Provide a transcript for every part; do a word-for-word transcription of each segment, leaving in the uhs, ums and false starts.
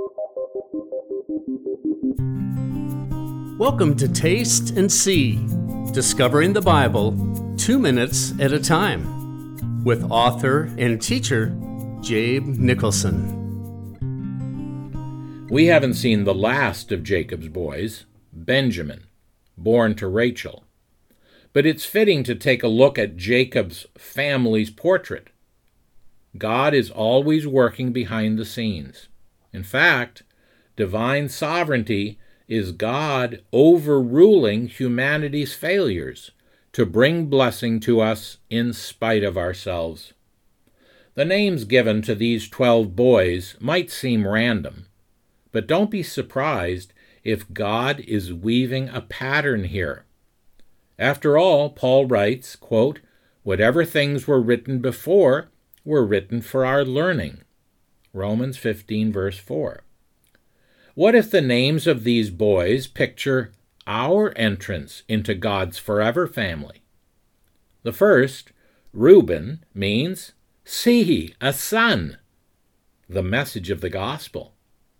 Welcome to Taste and See, Discovering the Bible, two minutes at a time, with author and teacher Jabe Nicholson. We haven't seen the last of Jacob's boys, Benjamin, born to Rachel. But it's fitting to take a look at Jacob's family's portrait. God is always working behind the scenes. In fact, divine sovereignty is God overruling humanity's failures to bring blessing to us in spite of ourselves. The names given to these twelve boys might seem random, but don't be surprised if God is weaving a pattern here. After all, Paul writes, quote, "Whatever things were written before were written for our learning." Romans fifteen, verse four. What if the names of these boys picture our entrance into God's forever family? The first, Reuben, means, "See, a son," the message of the gospel.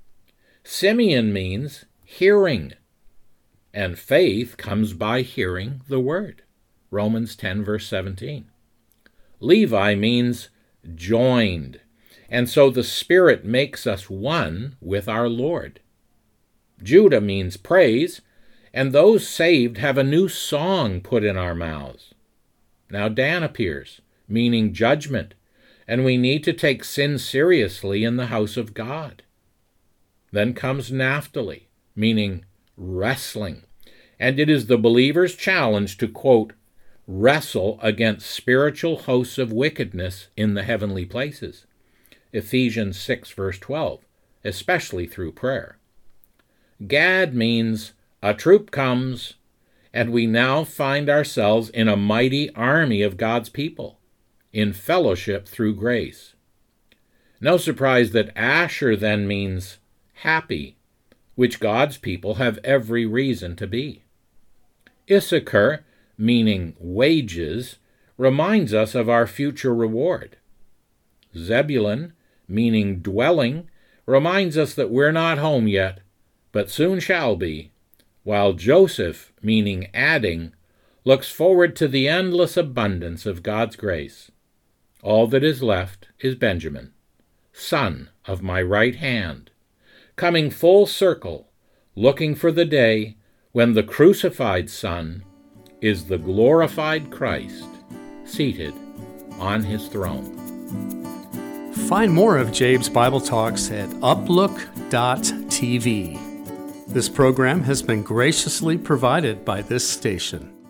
Simeon means hearing, and faith comes by hearing the word. Romans ten, verse seventeen. Levi means joined, and so the Spirit makes us one with our Lord. Judah means praise, and those saved have a new song put in our mouths. Now Dan appears, meaning judgment, and we need to take sin seriously in the house of God. Then comes Naphtali, meaning wrestling, and it is the believer's challenge to, quote, wrestle against spiritual hosts of wickedness in the heavenly places. Ephesians six, verse twelve, especially through prayer. Gad means a troop comes, and we now find ourselves in a mighty army of God's people, in fellowship through grace. No surprise that Asher then means happy, which God's people have every reason to be. Issachar, meaning wages, reminds us of our future reward. Zebulun, meaning dwelling, reminds us that we're not home yet, but soon shall be, while Joseph, meaning adding, looks forward to the endless abundance of God's grace. All that is left is Benjamin, son of my right hand, coming full circle, looking for the day when the crucified Son is the glorified Christ, seated on his throne. Find more of Jabe's Bible Talks at uplook dot t v. This program has been graciously provided by this station.